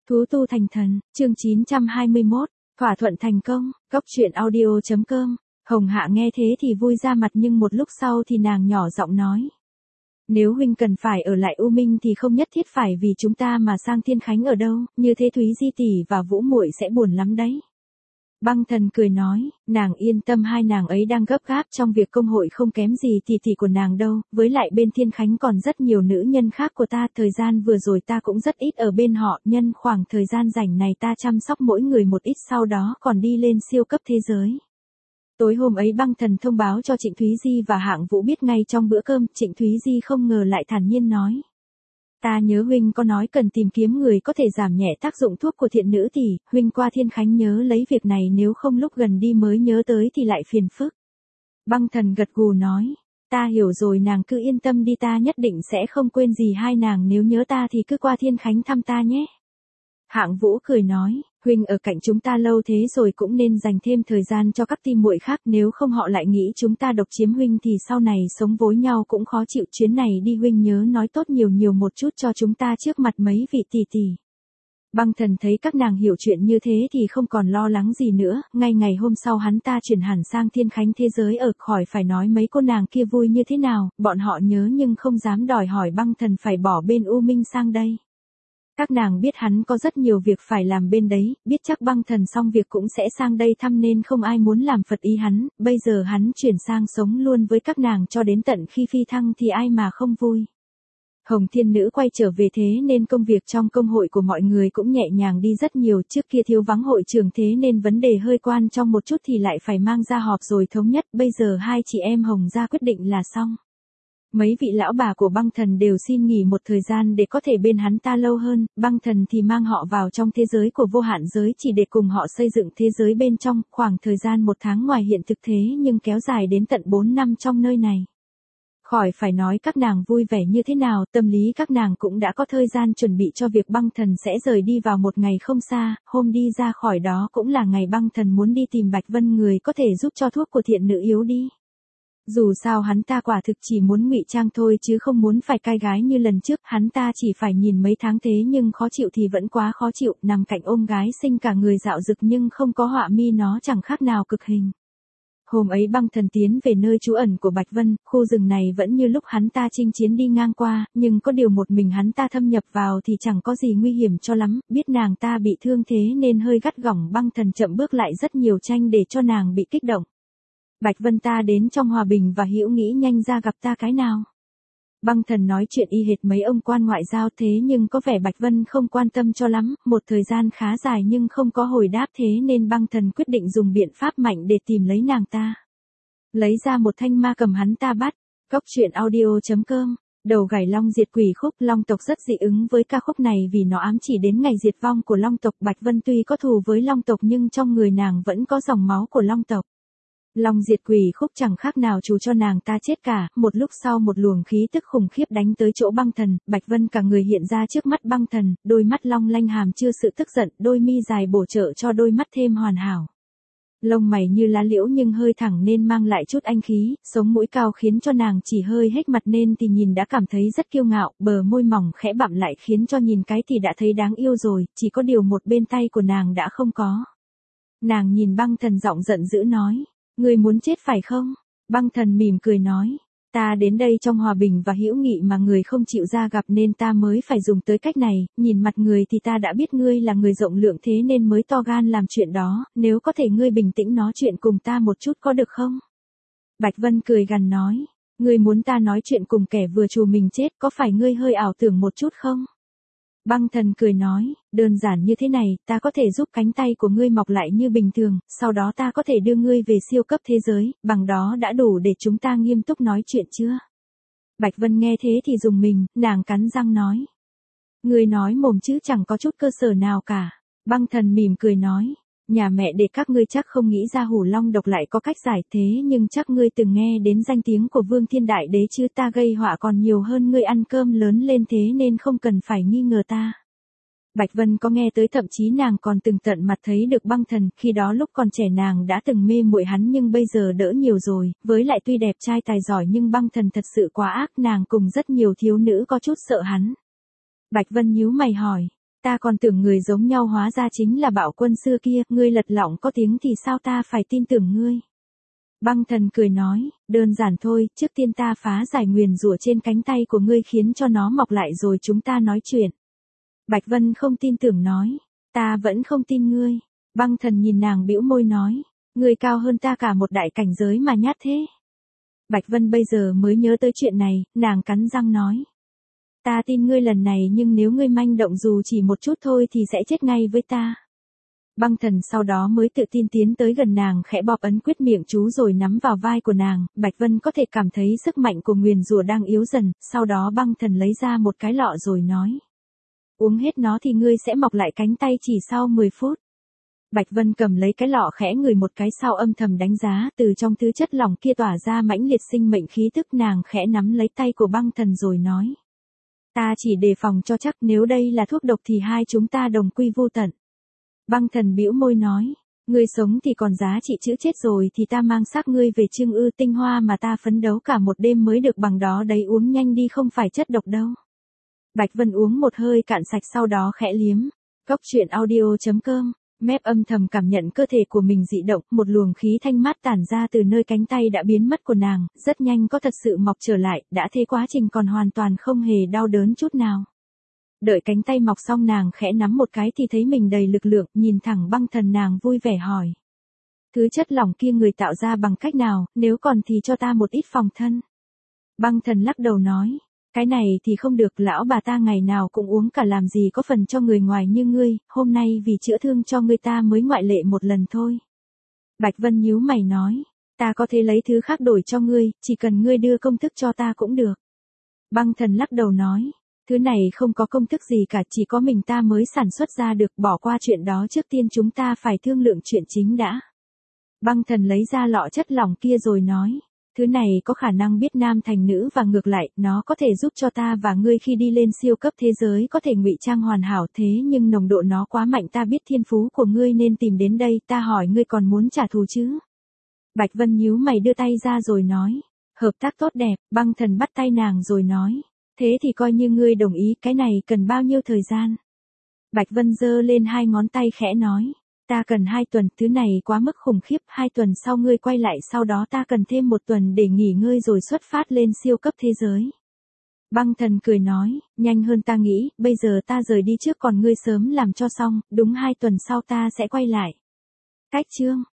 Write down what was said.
Thú tu thành thần, chương 921, thỏa thuận thành công, góc truyện audio.com. Hồng Hạ nghe thế thì vui ra mặt nhưng một lúc sau thì nàng nhỏ giọng nói. Nếu huynh cần phải ở lại U Minh thì không nhất thiết phải vì chúng ta mà sang Thiên Khánh ở đâu, như thế Thúy Di tỷ và Vũ muội sẽ buồn lắm đấy. Băng Thần cười nói, nàng yên tâm, hai nàng ấy đang gấp gáp trong việc công hội không kém gì tỷ của nàng đâu, với lại bên Thiên Khánh còn rất nhiều nữ nhân khác của ta, thời gian vừa rồi ta cũng rất ít ở bên họ, nhân khoảng thời gian rảnh này ta chăm sóc mỗi người một ít, sau đó còn đi lên siêu cấp thế giới. Tối hôm ấy Băng Thần thông báo cho Trịnh Thúy Di và Hạng Vũ biết ngay trong bữa cơm, Trịnh Thúy Di không ngờ lại thản nhiên nói. Ta nhớ huynh có nói cần tìm kiếm người có thể giảm nhẹ tác dụng thuốc của thiện nữ tỷ, huynh qua Thiên Khánh nhớ lấy việc này, nếu không lúc gần đi mới nhớ tới thì lại phiền phức. Băng Thần gật gù nói, ta hiểu rồi, nàng cứ yên tâm đi, ta nhất định sẽ không quên gì hai nàng, nếu nhớ ta thì cứ qua Thiên Khánh thăm ta nhé. Hạng Vũ cười nói, huynh ở cạnh chúng ta lâu thế rồi cũng nên dành thêm thời gian cho các tim muội khác, nếu không họ lại nghĩ chúng ta độc chiếm huynh thì sau này sống với nhau cũng khó chịu, chuyến này đi huynh nhớ nói tốt nhiều một chút cho chúng ta trước mặt mấy vị tỷ tỷ. Băng Thần thấy các nàng hiểu chuyện như thế thì không còn lo lắng gì nữa, ngay ngày hôm sau hắn ta chuyển hẳn sang Thiên Khánh thế giới ở, khỏi phải nói mấy cô nàng kia vui như thế nào, bọn họ nhớ nhưng không dám đòi hỏi Băng Thần phải bỏ bên U Minh sang đây. Các nàng biết hắn có rất nhiều việc phải làm bên đấy, biết chắc Băng Thần xong việc cũng sẽ sang đây thăm nên không ai muốn làm phật ý hắn, bây giờ hắn chuyển sang sống luôn với các nàng cho đến tận khi phi thăng thì ai mà không vui. Hồng Thiên Nữ quay trở về thế nên công việc trong công hội của mọi người cũng nhẹ nhàng đi rất nhiều, trước kia thiếu vắng hội trưởng thế nên vấn đề hơi quan trong một chút thì lại phải mang ra họp rồi thống nhất, bây giờ hai chị em Hồng ra quyết định là xong. Mấy vị lão bà của Băng Thần đều xin nghỉ một thời gian để có thể bên hắn ta lâu hơn, Băng Thần thì mang họ vào trong thế giới của vô hạn giới chỉ để cùng họ xây dựng thế giới bên trong, khoảng thời gian 1 tháng ngoài hiện thực thế nhưng kéo dài đến tận 4 năm trong nơi này. Khỏi phải nói các nàng vui vẻ như thế nào, tâm lý các nàng cũng đã có thời gian chuẩn bị cho việc Băng Thần sẽ rời đi vào một ngày không xa, hôm đi ra khỏi đó cũng là ngày Băng Thần muốn đi tìm Bạch Vân, người có thể giúp cho thuốc của thiện nữ yếu đi. Dù sao hắn ta quả thực chỉ muốn ngụy trang thôi chứ không muốn phải cai gái như lần trước, hắn ta chỉ phải nhìn mấy tháng thế nhưng khó chịu thì vẫn quá khó chịu, nằm cạnh ôm gái xinh cả người dạo dực nhưng không có họa mi nó chẳng khác nào cực hình. Hôm ấy Băng Thần tiến về nơi trú ẩn của Bạch Vân, khu rừng này vẫn như lúc hắn ta chinh chiến đi ngang qua, nhưng có điều một mình hắn ta thâm nhập vào thì chẳng có gì nguy hiểm cho lắm, biết nàng ta bị thương thế nên hơi gắt gỏng, Băng Thần chậm bước lại rất nhiều tranh để cho nàng bị kích động. Bạch Vân, ta đến trong hòa bình và hữu nghĩ, nhanh ra gặp ta cái nào. Băng Thần nói chuyện y hệt mấy ông quan ngoại giao thế nhưng có vẻ Bạch Vân không quan tâm cho lắm, một thời gian khá dài nhưng không có hồi đáp thế nên Băng Thần quyết định dùng biện pháp mạnh để tìm lấy nàng ta. Lấy ra một thanh ma cầm hắn ta bắt, góc truyện audio.com. Đầu gảy long diệt quỷ khúc, Long tộc rất dị ứng với ca khúc này vì nó ám chỉ đến ngày diệt vong của Long tộc. Bạch Vân tuy có thù với Long tộc nhưng trong người nàng vẫn có dòng máu của Long tộc. Long diệt quỷ khúc chẳng khác nào chú cho nàng ta chết cả, một lúc sau một luồng khí tức khủng khiếp đánh tới chỗ Băng Thần, Bạch Vân cả người hiện ra trước mắt Băng Thần, đôi mắt long lanh hàm chưa sự tức giận, đôi mi dài bổ trợ cho đôi mắt thêm hoàn hảo. Lông mày như lá liễu nhưng hơi thẳng nên mang lại chút anh khí, sống mũi cao khiến cho nàng chỉ hơi hếch mặt nên thì nhìn đã cảm thấy rất kiêu ngạo, bờ môi mỏng khẽ bặm lại khiến cho nhìn cái thì đã thấy đáng yêu rồi, chỉ có điều một bên tay của nàng đã không có. Nàng nhìn Băng Thần giọng giận dữ nói. Ngươi muốn chết phải không? Băng Thần mỉm cười nói, ta đến đây trong hòa bình và hữu nghị mà người không chịu ra gặp nên ta mới phải dùng tới cách này, nhìn mặt người thì ta đã biết ngươi là người rộng lượng thế nên mới to gan làm chuyện đó, nếu có thể ngươi bình tĩnh nói chuyện cùng ta một chút có được không? Bạch Vân cười gằn nói, ngươi muốn ta nói chuyện cùng kẻ vừa trù mình chết, có phải ngươi hơi ảo tưởng một chút không? Băng Thần cười nói, đơn giản như thế này, ta có thể giúp cánh tay của ngươi mọc lại như bình thường, sau đó ta có thể đưa ngươi về siêu cấp thế giới, bằng đó đã đủ để chúng ta nghiêm túc nói chuyện chưa? Bạch Vân nghe thế thì rùng mình, nàng cắn răng nói. Ngươi nói mồm chứ chẳng có chút cơ sở nào cả. Băng Thần mỉm cười nói, nhà mẹ để các ngươi chắc không nghĩ ra Hủ Long độc lại có cách giải thế nhưng chắc ngươi từng nghe đến danh tiếng của Vương Thiên Đại Đế chứ, ta gây họa còn nhiều hơn ngươi ăn cơm lớn lên thế nên không cần phải nghi ngờ ta. Bạch Vân có nghe tới, thậm chí nàng còn từng tận mặt thấy được Băng Thần, khi đó lúc còn trẻ nàng đã từng mê muội hắn nhưng bây giờ đỡ nhiều rồi, với lại tuy đẹp trai tài giỏi nhưng Băng Thần thật sự quá ác, nàng cùng rất nhiều thiếu nữ có chút sợ hắn. Bạch Vân nhíu mày hỏi, Ta còn tưởng người giống nhau hóa ra chính là Bạo Quân xưa kia, ngươi lật lọng có tiếng thì sao ta phải tin tưởng ngươi. Băng Thần cười nói, đơn giản thôi, trước tiên ta phá giải nguyền rủa trên cánh tay của ngươi khiến cho nó mọc lại rồi chúng ta nói chuyện. Bạch Vân không tin tưởng nói, ta vẫn không tin ngươi. Băng Thần nhìn nàng bĩu môi nói, ngươi cao hơn ta cả một đại cảnh giới mà nhát thế. Bạch Vân bây giờ mới nhớ tới chuyện này, nàng cắn răng nói. Ta tin ngươi lần này nhưng nếu ngươi manh động dù chỉ một chút thôi thì sẽ chết ngay với ta. Băng Thần sau đó mới tự tin tiến tới gần nàng khẽ bóp ấn quyết miệng chú rồi nắm vào vai của nàng, Bạch Vân có thể cảm thấy sức mạnh của nguyền rủa đang yếu dần, sau đó Băng Thần lấy ra một cái lọ rồi nói. Uống hết nó thì ngươi sẽ mọc lại cánh tay chỉ sau 10 phút. Bạch Vân cầm lấy cái lọ khẽ ngửi một cái sau âm thầm đánh giá từ trong thứ chất lỏng kia tỏa ra mãnh liệt sinh mệnh khí tức nàng khẽ nắm lấy tay của Băng Thần rồi nói. Ta chỉ đề phòng cho chắc nếu đây là thuốc độc thì hai chúng ta đồng quy vô tận. Băng Thần bĩu môi nói, ngươi sống thì còn giá trị chữ chết rồi thì ta mang xác ngươi về Trương Ư tinh hoa mà ta phấn đấu cả một đêm mới được bằng đó đấy uống nhanh đi không phải chất độc đâu. Bạch Vân uống một hơi cạn sạch sau đó khẽ liếm. Góc truyện audio.com, mép âm thầm cảm nhận cơ thể của mình dị động, một luồng khí thanh mát tản ra từ nơi cánh tay đã biến mất của nàng, rất nhanh có thật sự mọc trở lại, đã thế quá trình còn hoàn toàn không hề đau đớn chút nào. Đợi cánh tay mọc xong nàng khẽ nắm một cái thì thấy mình đầy lực lượng, nhìn thẳng Băng Thần nàng vui vẻ hỏi. Thứ chất lỏng kia người tạo ra bằng cách nào, nếu còn thì cho ta một ít phòng thân. Băng Thần lắc đầu nói. Cái này thì không được, lão bà ta ngày nào cũng uống cả làm gì có phần cho người ngoài như ngươi, hôm nay vì chữa thương cho ngươi ta mới ngoại lệ một lần thôi. Bạch Vân nhíu mày nói, ta có thể lấy thứ khác đổi cho ngươi, chỉ cần ngươi đưa công thức cho ta cũng được. Băng Thần lắc đầu nói, thứ này không có công thức gì cả, chỉ có mình ta mới sản xuất ra được, bỏ qua chuyện đó trước tiên chúng ta phải thương lượng chuyện chính đã. Băng Thần lấy ra lọ chất lỏng kia rồi nói. Thứ này có khả năng biết nam thành nữ và ngược lại, nó có thể giúp cho ta và ngươi khi đi lên siêu cấp thế giới có thể ngụy trang hoàn hảo thế nhưng nồng độ nó quá mạnh ta biết thiên phú của ngươi nên tìm đến đây, ta hỏi ngươi còn muốn trả thù chứ? Bạch Vân nhíu mày đưa tay ra rồi nói, hợp tác tốt đẹp, Băng Thần bắt tay nàng rồi nói, thế thì coi như ngươi đồng ý, cái này cần bao nhiêu thời gian? Bạch Vân giơ lên hai ngón tay khẽ nói. Ta cần 2 tuần, thứ này quá mức khủng khiếp, 2 tuần sau ngươi quay lại sau đó ta cần thêm 1 tuần để nghỉ ngơi rồi xuất phát lên siêu cấp thế giới. Băng Thần cười nói, nhanh hơn ta nghĩ, bây giờ ta rời đi trước còn ngươi sớm làm cho xong, đúng 2 tuần sau ta sẽ quay lại. Cách chương